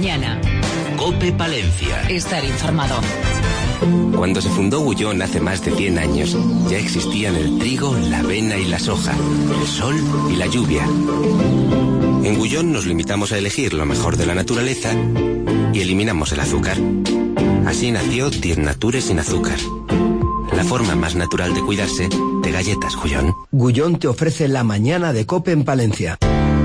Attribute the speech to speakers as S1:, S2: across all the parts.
S1: mañana.
S2: COPE Palencia.
S1: Estar informado.
S2: Cuando se fundó Gullón hace más de 100 años, ya existían el trigo, la avena y la soja, el sol y la lluvia. En Gullón nos limitamos a elegir lo mejor de la naturaleza y eliminamos el azúcar. Así nació 10 Nature sin azúcar. La forma más natural de cuidarse de galletas Gullón.
S3: Gullón te ofrece la mañana de COPE en Palencia.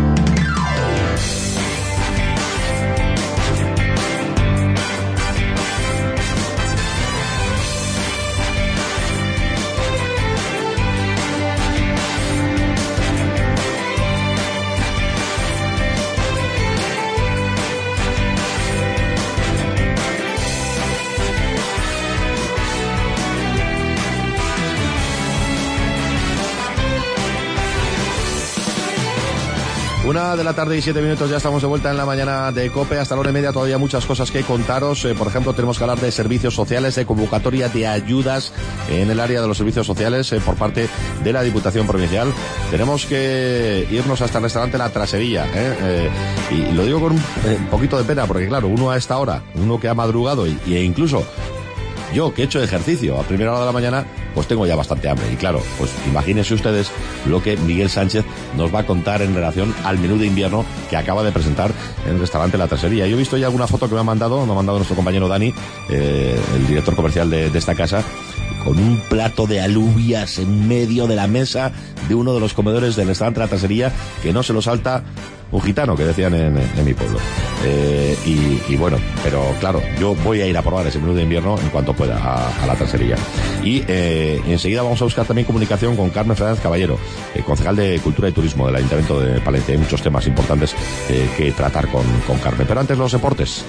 S4: Una de la tarde y 7 minutos, ya estamos de vuelta en la mañana de COPE. Hasta la 1:30 todavía muchas cosas que contaros. Por ejemplo, tenemos que hablar de servicios sociales, de convocatoria de ayudas en el área de los servicios sociales por parte de la Diputación Provincial. Tenemos que irnos hasta el restaurante La Trasería, y lo digo con un poquito de pena, porque claro, uno a esta hora, uno que ha madrugado e incluso yo, que he hecho ejercicio a primera hora de la mañana, pues tengo ya bastante hambre. Y claro, pues imagínense ustedes lo que Miguel Sánchez nos va a contar en relación al menú de invierno que acaba de presentar en el restaurante La Trasería. Yo he visto ya alguna foto que me ha mandado nuestro compañero Dani, el director comercial de esta casa, con un plato de alubias en medio de la mesa de uno de los comedores del restaurante La Trasería, que no se lo salta un gitano, que decían en mi pueblo. Y bueno, pero claro, yo voy a ir a probar ese menú de invierno en cuanto pueda a La Trasería. Y enseguida vamos a buscar también comunicación con Carmen Fernández Caballero, concejal de Cultura y Turismo del Ayuntamiento de Palencia. Hay muchos temas importantes que tratar con Carmen. Pero antes los deportes.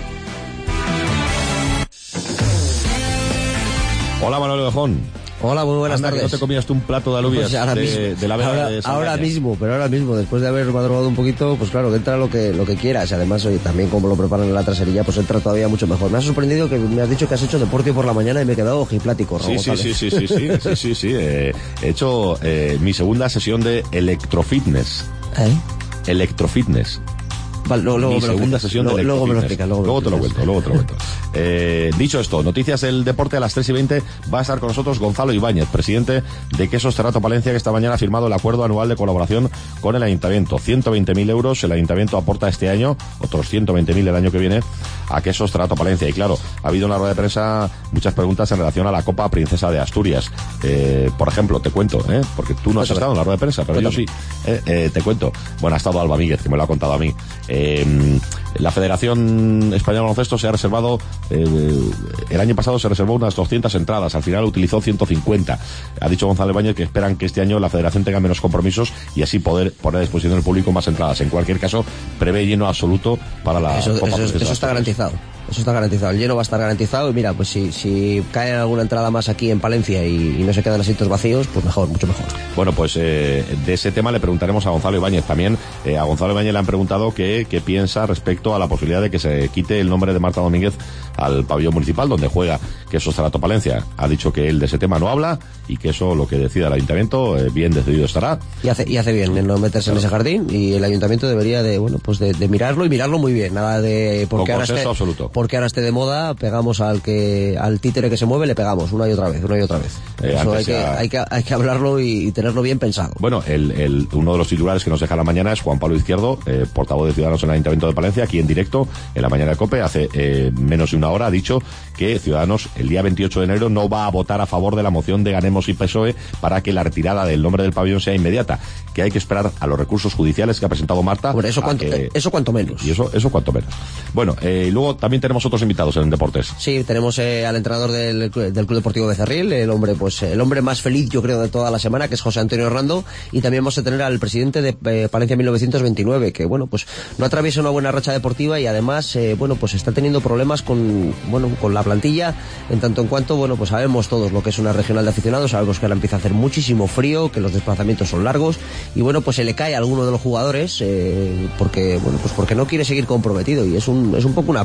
S4: Hola, Manuel Ovejón.
S5: Hola, muy buenas tardes.
S4: ¿No te comías tú un plato de alubias pues de la vega de San
S5: ahora mismo, después de haber madrugado un poquito, pues claro, que entra lo que quieras. Además, oye, también como lo preparan en La Trasería, pues entra todavía mucho mejor. Me ha sorprendido que me has dicho que has hecho deporte por la mañana y me he quedado ojiplático.
S4: Sí. He hecho mi segunda sesión de electrofitness. Electrofitness.
S5: Vale,
S4: mi segunda sesión de
S5: luego me lo explicas.
S4: Luego te lo cuento. Dicho esto, noticias del deporte a las 3:20. Va a estar con nosotros Gonzalo Ibáñez, presidente de Quesos Cerrato Palencia, que esta mañana ha firmado el acuerdo anual de colaboración con el Ayuntamiento. 120.000 euros el Ayuntamiento aporta este año, otros 120.000 el año que viene, a Quesos Cerrato Palencia. Y claro, ha habido en la rueda de prensa muchas preguntas en relación a la Copa Princesa de Asturias. Por ejemplo, te cuento, porque tú no has estado en la rueda de prensa, pero yo sí. Te cuento. Bueno, ha estado Alba Míguez, que me lo ha contado a mí. La Federación Española de Baloncesto se ha reservado, el año pasado se reservó unas 200 entradas, al final utilizó 150. Ha dicho Gonzalo Ibáñez que esperan que este año la Federación tenga menos compromisos y así poder poner a disposición del público más entradas. En cualquier caso, prevé lleno absoluto para la Copa.
S5: Eso está garantizado. Eso está garantizado, el lleno va a estar garantizado y mira, pues si cae alguna entrada más aquí en Palencia y no se quedan asientos vacíos, pues mejor, mucho mejor.
S4: Bueno, pues de ese tema le preguntaremos a Gonzalo Ibáñez también. A Gonzalo Ibáñez le han preguntado qué piensa respecto a la posibilidad de que se quite el nombre de Marta Domínguez al pabellón municipal donde juega Quesos Cerrato Palencia. Ha dicho que él de ese tema no habla y que eso, lo que decida el ayuntamiento, bien decidido estará.
S5: Y hace bien en no meterse en ese jardín, y el ayuntamiento debería de mirarlo y mirarlo muy bien, nada de porque ahora esté de moda, pegamos al títere que se mueve, le pegamos una y otra vez. Eso hay que hablarlo y tenerlo bien pensado.
S4: Bueno, uno de los titulares que nos deja la mañana es Juan Pablo Izquierdo, portavoz de Ciudadanos en el Ayuntamiento de Palencia, aquí en directo, en la mañana de COPE, hace menos de una hora, ha dicho que Ciudadanos el día 28 de enero no va a votar a favor de la moción de Ganemos y PSOE para que la retirada del nombre del pabellón sea inmediata, que hay que esperar a los recursos judiciales que ha presentado Marta.
S5: Bueno, eso cuanto menos.
S4: Y eso cuanto menos. Bueno, y luego también tenemos otros invitados en deportes.
S5: Sí, tenemos al entrenador del Club Deportivo Becerril, el hombre más feliz, yo creo, de toda la semana, que es José Antonio Hernando, y también vamos a tener al presidente de Palencia 1929, que bueno, pues no atraviesa una buena racha deportiva y además pues está teniendo problemas con la plantilla, en tanto en cuanto, pues sabemos todos lo que es una regional de aficionados, sabemos que ahora empieza a hacer muchísimo frío, que los desplazamientos son largos y pues se le cae a alguno de los jugadores porque no quiere seguir comprometido, y es un poco una pena, ¿no?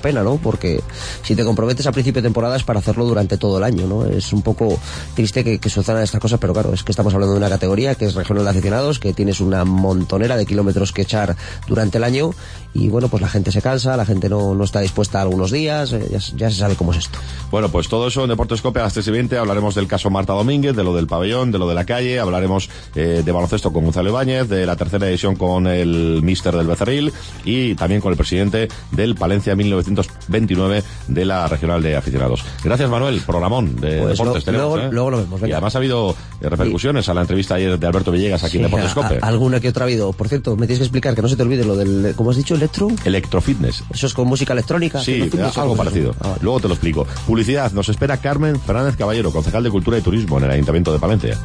S5: porque si te comprometes a principio de temporada es para hacerlo durante todo el año, ¿no? Es un poco triste que sucedan estas cosas, pero claro, es que estamos hablando de una categoría que es regional de aficionados, que tienes una montonera de kilómetros que echar durante el año, y bueno, pues la gente se cansa, la gente no está dispuesta algunos días, ya se sabe cómo es esto.
S4: Bueno, pues todo eso en Deportes COPE a las 3:20, hablaremos del caso Marta Domínguez, de lo del pabellón, de lo de la calle, hablaremos de baloncesto con Gonzalo Ibáñez, de la tercera edición con el míster del Becerril y también con el presidente del Palencia 1929 de la regional de aficionados. Gracias, Manuel, programón de
S5: pues
S4: Deportes.
S5: Luego lo vemos. Venga.
S4: Y además ha habido repercusiones a la entrevista ayer de Alberto Villegas aquí en Deportes COPE.
S5: Alguna que otra ha habido. Por cierto, me tienes que explicar, que no se te olvide lo del, ¿cómo has dicho?
S4: Electrofitness.
S5: Eso es con música electrónica.
S4: Sí, algo parecido. Vale. Luego te lo explico. Publicidad. Nos espera Carmen Fernández Caballero, concejal de Cultura y Turismo en el Ayuntamiento de Palencia.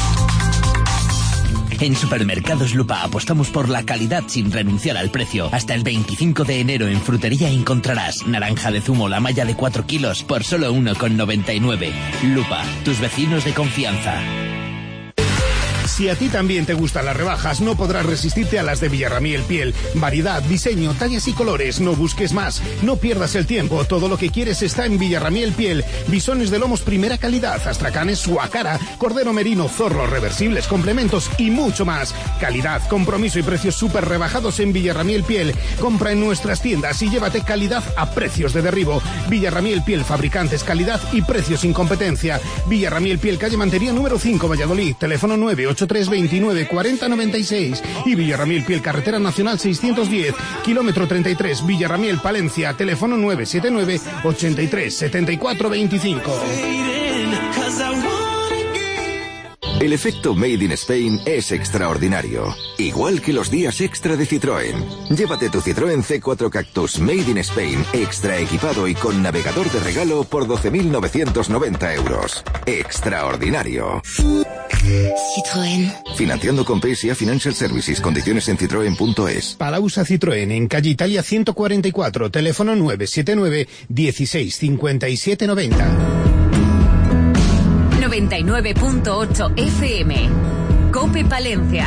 S1: En Supermercados Lupa apostamos por la calidad sin renunciar al precio. Hasta el 25 de enero en Frutería encontrarás naranja de zumo la malla de 4 kilos por solo 1,99. Lupa, tus vecinos de confianza.
S6: Si a ti también te gustan las rebajas, no podrás resistirte a las de Villarramiel Piel. Variedad, diseño, tallas y colores. No busques más. No pierdas el tiempo. Todo lo que quieres está en Villarramiel Piel. Bisones de lomos primera calidad, astracanes suacara, cordero merino, zorro, reversibles, complementos y mucho más. Calidad, compromiso y precios súper rebajados en Villarramiel Piel. Compra en nuestras tiendas y llévate calidad a precios de derribo. Villarramiel Piel, fabricantes, calidad y precios sin competencia. Villarramiel Piel, calle Mantería número 5, Valladolid. Teléfono 983 29 40 96 y Villarramiel Piel, carretera nacional 610, kilómetro 33, Villarramiel, Palencia, teléfono 979 83 74 25.
S7: El efecto Made in Spain es extraordinario, igual que los días extra de Citroën. Llévate tu Citroën C4 Cactus Made in Spain, extra equipado y con navegador de regalo por 12.990 euros. Extraordinario.
S8: Citroën.
S7: Financiando con PSA Financial Services. Condiciones en citroen.es.
S6: Palausa Citroën, en calle Italia 144, teléfono 979 16 57 90.
S8: 99.8 FM. COPE Palencia.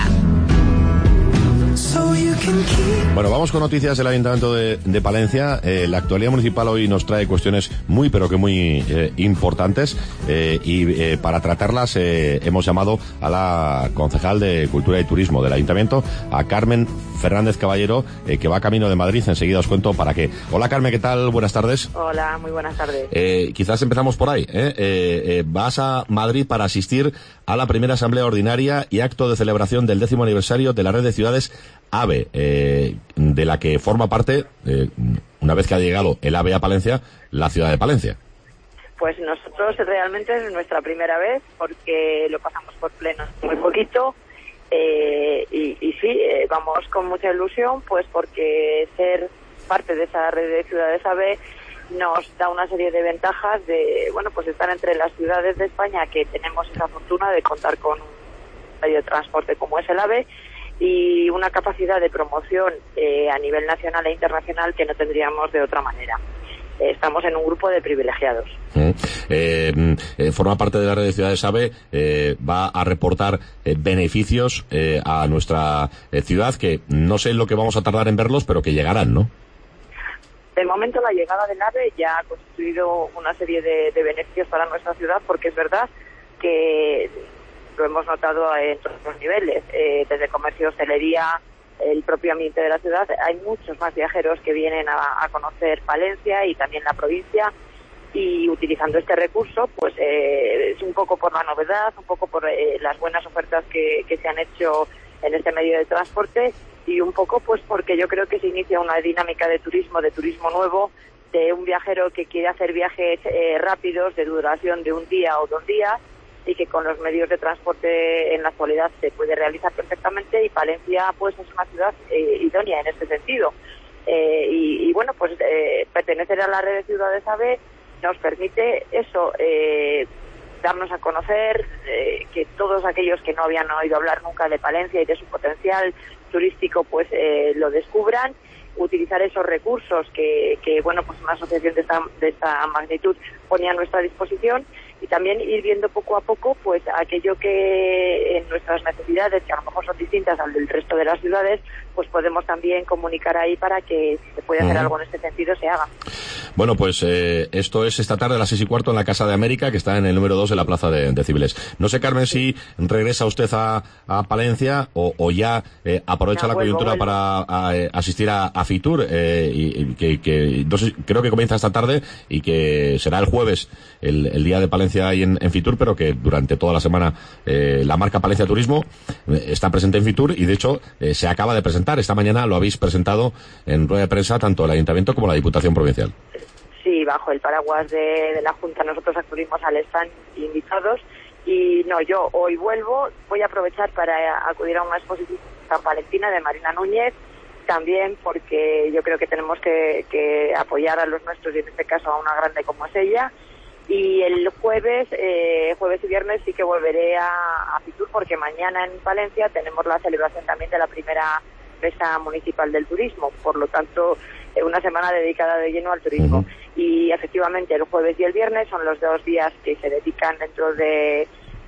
S4: Bueno, vamos con noticias del Ayuntamiento de Palencia. La actualidad municipal hoy nos trae cuestiones muy, pero que muy importantes y para tratarlas hemos llamado a la concejal de Cultura y Turismo del Ayuntamiento, a Carmen Fernández Caballero, que va camino de Madrid. Enseguida os cuento para qué. Hola, Carmen, ¿qué tal? Buenas tardes.
S9: Hola, muy buenas tardes.
S4: Quizás empezamos por ahí. Vas a Madrid para asistir a la primera asamblea ordinaria y acto de celebración del 10º aniversario de la red de ciudades AVE, de la que forma parte, una vez que ha llegado el AVE a Palencia, la ciudad de Palencia.
S9: Pues nosotros realmente es nuestra primera vez, porque lo pasamos por pleno muy poquito, y sí, vamos con mucha ilusión, pues porque ser parte de esa red de ciudades AVE nos da una serie de ventajas de, bueno, pues estar entre las ciudades de España que tenemos esa fortuna de contar con un medio de transporte como es el AVE, y una capacidad de promoción a nivel nacional e internacional que no tendríamos de otra manera. Estamos en un grupo de privilegiados.
S4: Forma parte de la red de ciudades AVE, va a reportar beneficios a nuestra ciudad, que no sé lo que vamos a tardar en verlos, pero que llegarán, ¿no?
S9: De momento la llegada del AVE ya ha constituido una serie de beneficios para nuestra ciudad, porque es verdad que lo hemos notado en todos los niveles, desde comercio, hostelería, el propio ambiente de la ciudad. Hay muchos más viajeros que vienen a conocer Palencia y también la provincia, y utilizando este recurso, pues es un poco por la novedad, un poco por las buenas ofertas que se han hecho en este medio de transporte, y un poco pues porque yo creo que se inicia una dinámica de turismo nuevo, de un viajero que quiere hacer viajes rápidos de duración de un día o 2 días, y que con los medios de transporte en la actualidad se puede realizar perfectamente, y Palencia pues es una ciudad idónea en este sentido. Y bueno, pues pertenecer a la red de ciudades AVE nos permite eso, darnos a conocer, que todos aquellos que no habían oído hablar nunca de Palencia y de su potencial turístico pues lo descubran, utilizar esos recursos que bueno, pues una asociación de esta magnitud ponía a nuestra disposición, y también ir viendo poco a poco pues aquello que en nuestras necesidades, que a lo mejor son distintas al del resto de las ciudades, pues podemos también comunicar ahí para que si se puede hacer algo en este sentido se haga.
S4: Bueno, pues esto es esta tarde a las 6:15 en la Casa de América, que está en el número 2 de la Plaza de Cibeles. No sé, Carmen, si regresa usted a Palencia o ya aprovecha la coyuntura para asistir a Fitur, y que no sé, creo que comienza esta tarde y que será el jueves el día de Palencia ahí en Fitur, pero que durante toda la semana la marca Palencia Turismo está presente en Fitur y de hecho se acaba de presentar. Esta mañana lo habéis presentado en rueda de prensa tanto el Ayuntamiento como la Diputación Provincial.
S9: Sí, bajo el paraguas de la Junta nosotros acudimos al stand invitados y no, yo hoy voy a aprovechar para acudir a una exposición San Valentina de Marina Núñez, también porque yo creo que tenemos que apoyar a los nuestros y en este caso a una grande como es ella. Y el jueves y viernes sí que volveré a Fitur porque mañana en Palencia tenemos la celebración también de la primera Mesa Municipal del Turismo, por lo tanto una semana dedicada de lleno al turismo. Uh-huh. Y efectivamente el jueves y el viernes son los 2 días que se dedican dentro de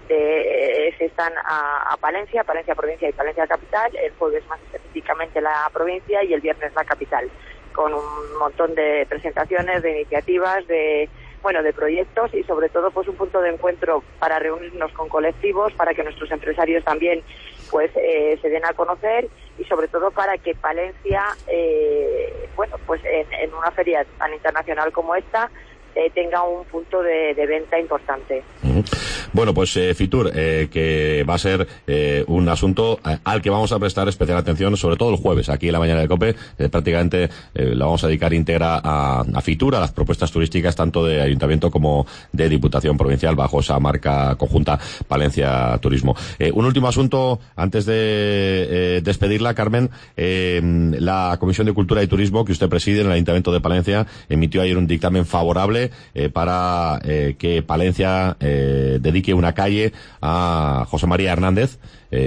S9: se están a Palencia provincia y Palencia capital, el jueves más específicamente la provincia y el viernes la capital, con un montón de presentaciones, de iniciativas, de proyectos y sobre todo pues un punto de encuentro para reunirnos con colectivos, para que nuestros empresarios también pues se den a conocer y sobre todo para que Palencia pues en una feria tan internacional como esta tenga un punto de venta importante.
S4: Bueno, pues Fitur, que va a ser un asunto al que vamos a prestar especial atención, sobre todo el jueves, aquí en la mañana de COPE, prácticamente la vamos a dedicar íntegra a Fitur, a las propuestas turísticas tanto de Ayuntamiento como de Diputación Provincial bajo esa marca conjunta Palencia Turismo. Un último asunto antes de despedirla, Carmen. La Comisión de Cultura y Turismo que usted preside en el Ayuntamiento de Palencia emitió ayer un dictamen favorable para que Palencia dedique una calle a José María Hernández,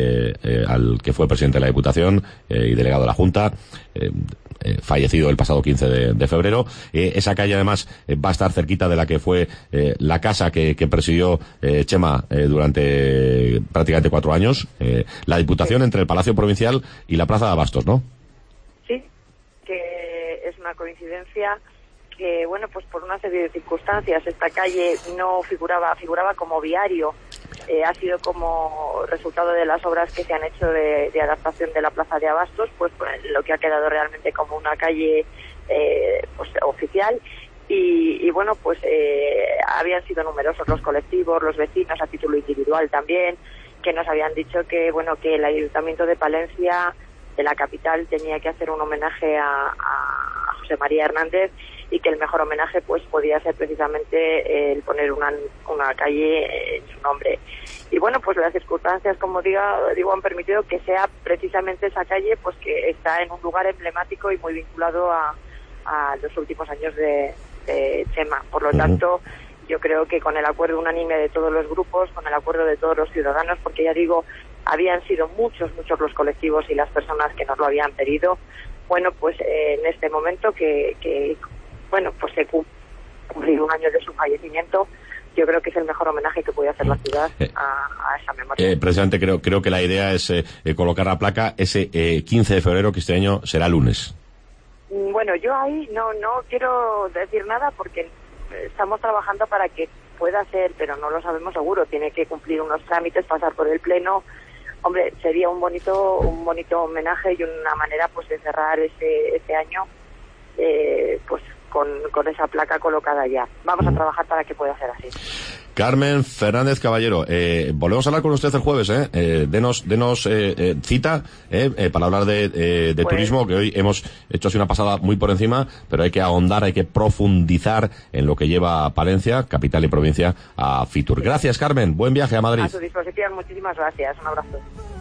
S4: al que fue presidente de la Diputación y delegado de la Junta, fallecido el pasado 15 de febrero. Esa calle además va a estar cerquita de la que fue la casa que presidió Chema durante prácticamente 4 años. La Diputación entre el Palacio Provincial y la Plaza de Abastos, ¿no?
S9: Sí, que es una coincidencia que, pues por una serie de circunstancias esta calle no figuraba como viario, ha sido como resultado de las obras que se han hecho de adaptación de la Plaza de Abastos, pues lo que ha quedado realmente como una calle oficial y habían sido numerosos los colectivos, los vecinos a título individual también, que nos habían dicho que el Ayuntamiento de Palencia, de la capital, tenía que hacer un homenaje a José María Hernández y que el mejor homenaje pues podía ser precisamente el poner una calle en su nombre. Y pues las circunstancias, como digo, han permitido que sea precisamente esa calle pues que está en un lugar emblemático y muy vinculado a los últimos años de Chema. Por lo tanto, yo creo que con el acuerdo unánime de todos los grupos, con el acuerdo de todos los ciudadanos, porque ya digo, habían sido muchos los colectivos y las personas que nos lo habían pedido, en este momento que se cumple un año de su fallecimiento, yo creo que es el mejor homenaje que puede hacer la ciudad a esa memoria.
S4: Precisamente creo que la idea es colocar la placa ese 15 de febrero, que este año será lunes.
S9: Yo ahí no quiero decir nada porque estamos trabajando para que pueda ser, pero no lo sabemos seguro. Tiene que cumplir unos trámites, pasar por el pleno. Hombre, sería un bonito homenaje y una manera pues de cerrar ese año con esa placa colocada ya. Vamos a trabajar para que pueda ser así.
S4: Carmen Fernández Caballero, volvemos a hablar con usted el jueves, denos cita para hablar de turismo, que hoy hemos hecho así una pasada muy por encima, pero hay que ahondar, hay que profundizar en lo que lleva Palencia, capital y provincia, a Fitur. Gracias, Carmen, buen viaje a Madrid.
S9: A su disposición, muchísimas gracias, un abrazo.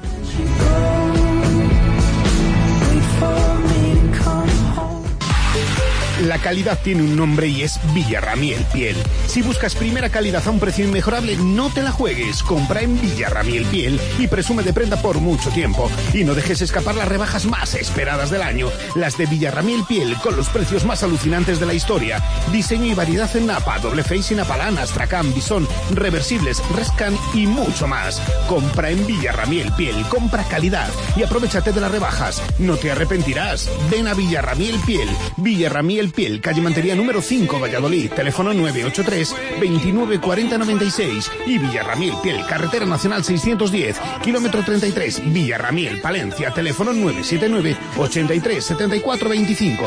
S6: La calidad tiene un nombre y es Villarramiel Piel. Si buscas primera calidad a un precio inmejorable, no te la juegues. Compra en Villarramiel Piel y presume de prenda por mucho tiempo. Y no dejes escapar las rebajas más esperadas del año. Las de Villarramiel Piel, con los precios más alucinantes de la historia. Diseño y variedad en Napa, doble face y Napalán, Astracán, Bison, reversibles, Rescan y mucho más. Compra en Villarramiel Piel, compra calidad y aprovechate de las rebajas. No te arrepentirás. Ven a Villarramiel Piel. Villarramiel Piel, Piel, calle Mantería número 5, Valladolid, teléfono 983 29 40 96 y Villarramiel Piel, carretera nacional 610, kilómetro 33, Villarramiel, Palencia, teléfono 979 83 74 25.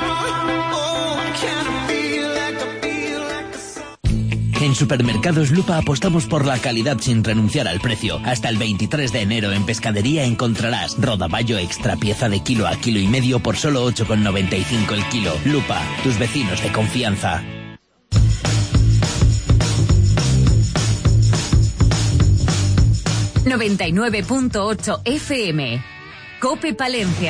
S1: En Supermercados Lupa apostamos por la calidad sin renunciar al precio. Hasta el 23 de enero en Pescadería encontrarás rodaballo extra pieza de kilo a kilo y medio por solo 8,95 el kilo. Lupa, tus vecinos de confianza.
S8: ...99.8 FM... COPE Palencia.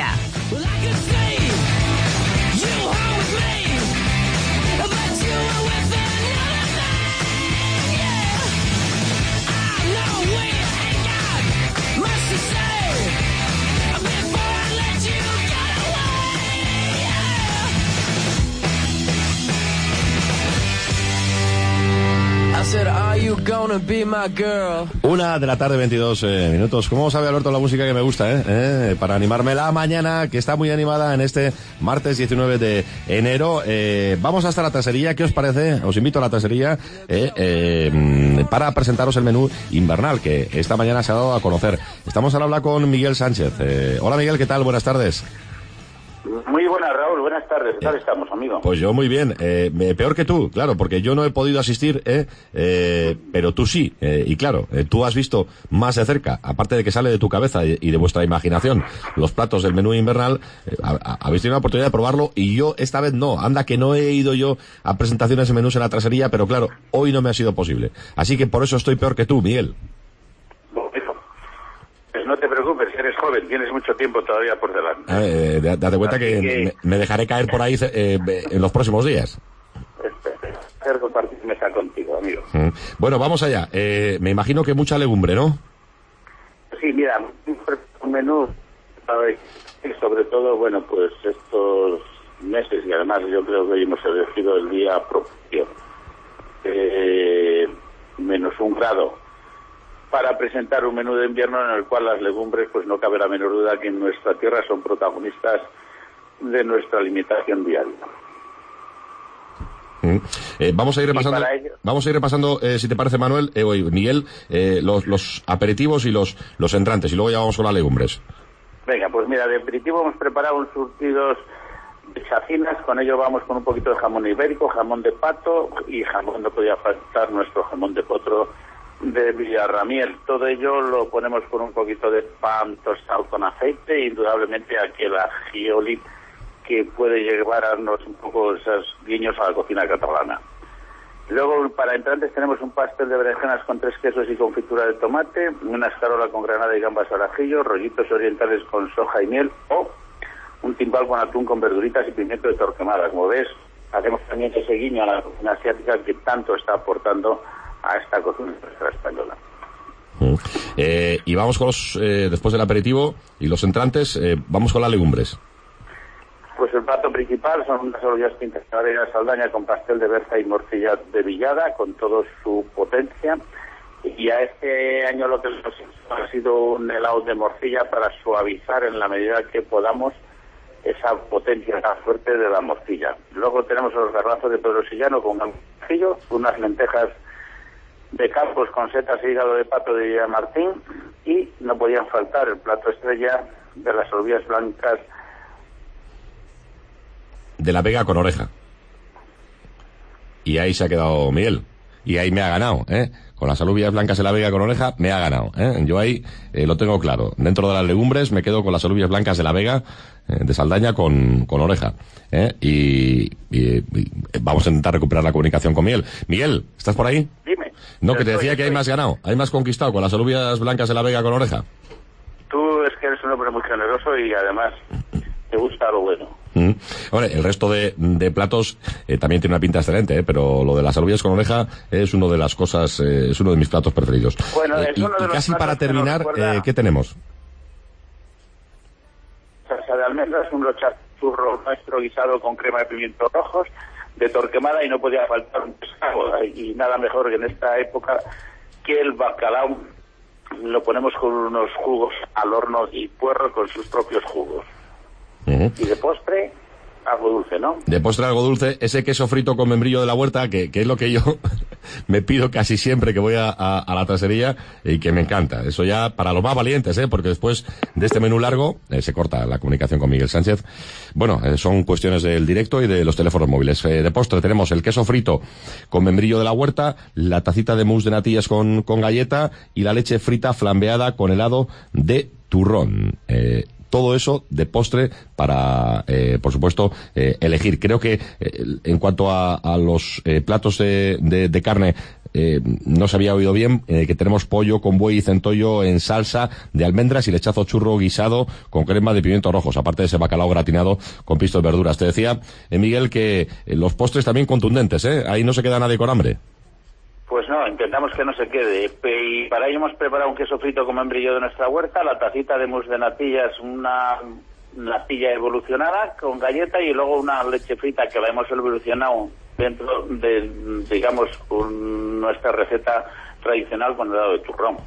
S4: Una de la tarde, 22 minutos. ¿Cómo sabe Alberto la música que me gusta, para animarme la mañana, que está muy animada en este martes 19 de enero. Vamos hasta la tasería. ¿Qué os parece? Os invito a la tasería para presentaros el menú invernal que esta mañana se ha dado a conocer. Estamos al habla con Miguel Sánchez. Hola Miguel, ¿qué tal? Buenas tardes.
S10: Muy buenas, Raúl, buenas tardes. ¿Qué tal estamos, amigo?
S4: Pues yo muy bien, peor que tú, claro, porque yo no he podido asistir, pero tú sí, y claro, tú has visto más de cerca, aparte de que sale de tu cabeza y de vuestra imaginación, los platos del menú invernal, habéis tenido la oportunidad de probarlo, y yo esta vez no, anda que no he ido yo a presentaciones de menús en la trasería, pero claro, hoy no me ha sido posible, así que por eso estoy peor que tú, Miguel.
S10: No te preocupes, eres joven, tienes mucho tiempo todavía por delante.
S4: Date cuenta que me dejaré caer por ahí en los próximos días.
S10: Espero compartir mesa contigo, amigo.
S4: Bueno, vamos allá. Me imagino que mucha legumbre, ¿no?
S10: Sí, mira, un menú, sobre todo, bueno, pues estos meses, y además yo creo que hoy hemos elegido el día propio, menos 1 grado, para presentar un menú de invierno en el cual las legumbres, pues no cabe la menor duda que en nuestra tierra son protagonistas de nuestra alimentación diaria.
S4: Vamos a ir repasando, si te parece, Manuel, Miguel, los aperitivos y los entrantes, y luego ya vamos con las legumbres.
S10: Venga, pues mira, de aperitivo hemos preparado un surtidos de chacinas, con ello vamos con un poquito de jamón ibérico, jamón de pato y jamón, no podía faltar nuestro jamón de potro de Villarramiel. Todo ello lo ponemos con un poquito de pan tostado con aceite e indudablemente aquel ajioli que puede llevarnos un poco esos guiños a la cocina catalana. Luego, para entrantes, tenemos un pastel de berenjenas con 3 quesos y confitura de tomate, una escarola con granada y gambas al ajillo, rollitos orientales con soja y miel, o un timbal con atún con verduritas y pimiento de Torquemada. Como ves, hacemos también ese guiño a la cocina asiática que tanto está aportando a esta cocina nuestra española.
S4: Y vamos con después del aperitivo y los entrantes, vamos con las legumbres.
S10: Pues el plato principal son unas olivas pintas de arena Saldaña con pastel de berza y morcilla de villada, con toda su potencia. Y a este año lo que hemos hecho ha sido un helado de morcilla para suavizar en la medida que podamos esa potencia tan fuerte de la morcilla. Luego tenemos los garbanzos de Pedro Sillano con gambajillo, unas lentejas de Campos con setas y hígado de pato de Villamartín, y no podían faltar el plato estrella de las alubias blancas
S4: de la Vega con oreja. Y ahí se ha quedado Miguel. Y ahí me ha ganado, Con las alubias blancas de la Vega con oreja, me ha ganado, Yo ahí lo tengo claro. Dentro de las legumbres me quedo con las alubias blancas de la Vega, de Saldaña con oreja, y vamos a intentar recuperar la comunicación con Miguel. Miguel, ¿estás por ahí?
S10: Dime.
S4: No, que te decía que hay más ganado, hay más conquistado con las alubias blancas de la Vega con oreja.
S10: Tú es que eres un hombre muy generoso y además te gusta lo bueno.
S4: Hombre, el resto de platos también tiene una pinta excelente, pero lo de las alubias con oreja es uno de las cosas, es uno de mis platos preferidos.
S10: Bueno, es uno de los
S4: casi para terminar, ¿qué tenemos?
S10: Salsa de almendras, un churro nuestro guisado con crema de pimientos rojos, de Torquemada, y no podía faltar un pescado, y nada mejor que en esta época que el bacalao lo ponemos con unos jugos al horno y puerro con sus propios jugos. Y de postre, algo dulce, ¿no?
S4: De postre algo dulce, ese queso frito con membrillo de la huerta, que es lo que yo me pido casi siempre que voy a la trasería y que me encanta. Eso ya para los más valientes, porque después de este menú largo se corta la comunicación con Miguel Sánchez. Bueno, son cuestiones del directo y de los teléfonos móviles. De postre tenemos el queso frito con membrillo de la huerta, la tacita de mousse de natillas con galleta y la leche frita flambeada con helado de turrón. Todo eso de postre para, por supuesto, elegir. Creo que en cuanto a los platos de carne, no se había oído bien, que tenemos pollo con buey y centollo en salsa de almendras y lechazo churro guisado con crema de pimientos rojos, aparte de ese bacalao gratinado con pisto de verduras. Te decía, Miguel, que los postres también contundentes, ahí no se queda nadie con hambre.
S10: Pues no, intentamos que no se quede. Y para ello hemos preparado un queso frito con membrillo de nuestra huerta, la tacita de mousse de natillas, una natilla evolucionada con galleta y luego una leche frita que la hemos evolucionado dentro de, digamos, nuestra receta tradicional con helado de turrón.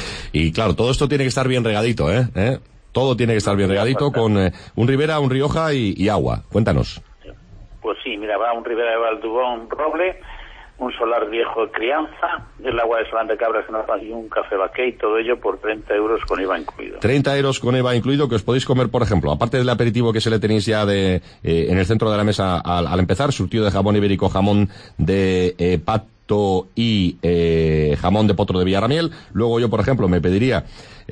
S4: Y claro, todo esto tiene que estar bien regadito, Todo tiene que estar bien regadito con un Ribera, un Rioja y agua. Cuéntanos.
S10: Pues sí, mira, va un Ribera de Valdubón Roble, un Solar Viejo de crianza, el agua de Solán de Cabras y un café Baquet, todo ello por 30 euros con IVA incluido.
S4: 30 euros con IVA incluido, que os podéis comer, por ejemplo, aparte del aperitivo que se le tenéis ya en el centro de la mesa al empezar, surtido de jamón ibérico, jamón de pato y jamón de potro de Villarramiel. Luego yo, por ejemplo, me pediría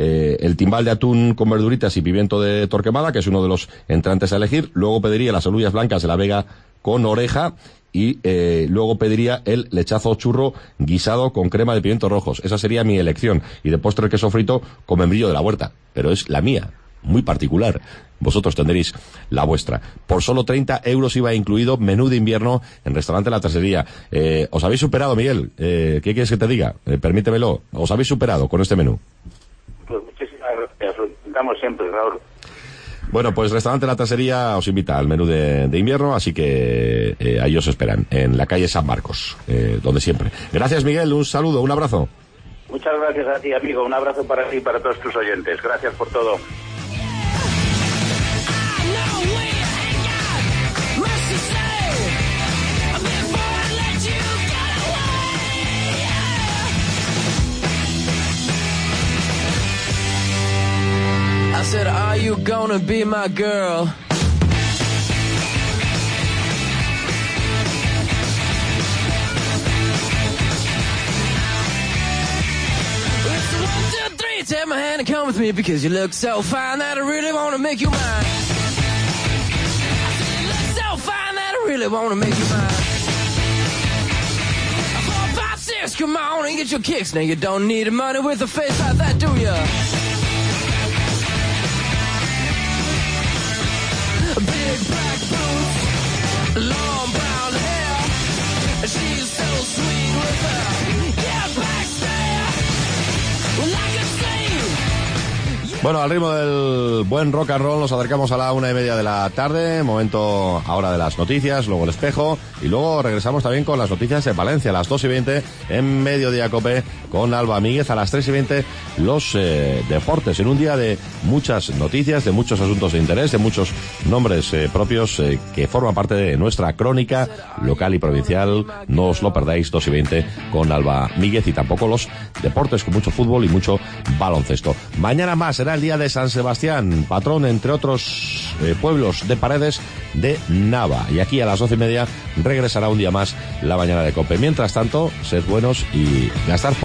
S4: el timbal de atún con verduritas y pimiento de Torquemada, que es uno de los entrantes a elegir. Luego pediría las alubias blancas de la Vega con oreja. Y luego pediría el lechazo churro guisado con crema de pimientos rojos. Esa sería mi elección. Y de postre el queso frito con membrillo de la huerta. Pero es la mía, muy particular. Vosotros tendréis la vuestra. Por solo 30 euros IVA incluido, menú de invierno en Restaurante La Trasería. ¿Os habéis superado, Miguel? ¿Qué quieres que te diga? Permítemelo. ¿Os habéis superado con este menú?
S10: Pues muchísimas gracias. Lo intentamos siempre, Raúl.
S4: Bueno, pues Restaurante La Trasería os invita al menú de invierno, así que ahí os esperan, en la calle San Marcos, donde siempre. Gracias, Miguel, un saludo, un abrazo.
S10: Muchas gracias a ti, amigo, un abrazo para ti y para todos tus oyentes. Gracias por todo.
S11: I said, are you gonna be my girl? It's 1, 2, 3, take my hand and come with me because you look so fine that I really wanna make you mine. I said, you look so fine that I really wanna make you mine. 4, 5, 6, come on and get your kicks. Now you don't need money with a face like that, do ya? Big black boots, long brown hair. She's so sweet with her, yeah, black stare. Well, I can see.
S4: Bueno, al ritmo del buen rock and roll nos acercamos a la 1:30 de la tarde, momento ahora de las noticias, luego el espejo y luego regresamos también con las noticias de Palencia a las 2:20 en Mediodía Cope con Alba Míguez, a las 3:20 los deportes, en un día de muchas noticias, de muchos asuntos de interés, de muchos nombres propios que forman parte de nuestra crónica local y provincial. No os lo perdáis, 2:20 con Alba Míguez, y tampoco los deportes con mucho fútbol y mucho baloncesto. Mañana más será el día de San Sebastián, patrón entre otros pueblos de Paredes de Nava, y aquí a las 12:30 regresará un día más la mañana de Cope. Mientras tanto, sed buenos y gastar